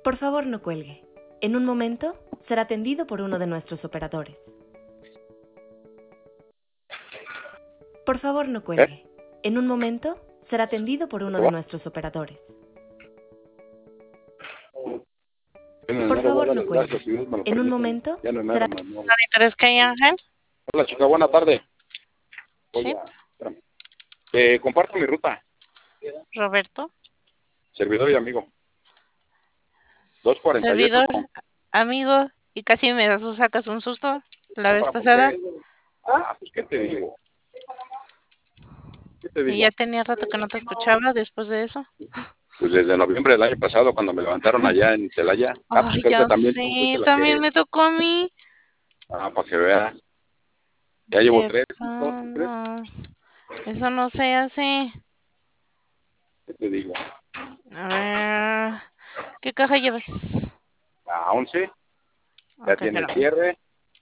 Por favor, no cuelgue. En un momento será atendido por uno de nuestros operadores. Por favor, no cuelgue. En un momento será atendido por uno de nuestros operadores. Por favor, no cuelgue. En un momento será... ¿Interés que hay, Ángel? Hola, chica, buena tarde. Sí. Oiga, espérame. Comparto mi ruta. Roberto. Servidor y amigo. 248. Servidor, amigo, y casi me sacas un susto la vez pasada. Pues, ¿qué te digo? Y ya tenía rato que no te escuchaba después de eso. Pues desde noviembre del año pasado, cuando me levantaron allá en Celaya. Ay, Pues ya también, sí, también me tocó a mí. Para que veas. Ya llevo 3. No, eso no se hace. ¿Qué te digo? A ver, ¿qué caja llevas? La 11. Ya Okay, tiene el cierre.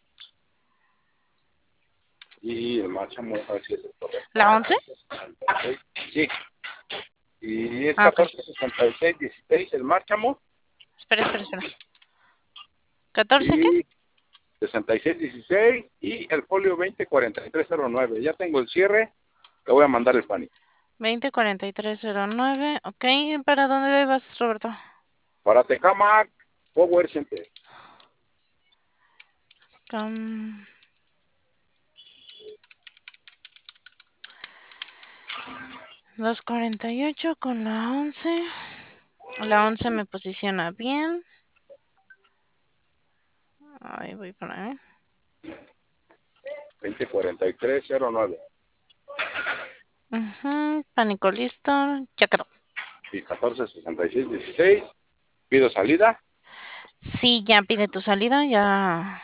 Y el márchamo, a ver si es el correcto. ¿La 11? Sí. Y es 146616 el márchamo. Espera. ¿14 qué? 6616 y el folio 204309. Ya tengo el cierre. Te voy a mandar el PANI. 204309. Ok, ¿para dónde vas, Roberto? Para Tecamac Power Center. 248 con la 11. La 11 me posiciona bien. Ahí voy por ahí. 204309. Pánico listo. Ya quedó. Y 146616. Pido salida. Sí, ya pide tu salida. Ya.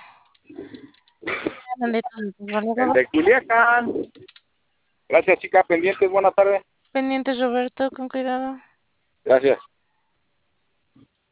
El de Culiacán. Gracias, chica. Pendientes. Buena tarde. Pendientes, Roberto, con cuidado. Gracias.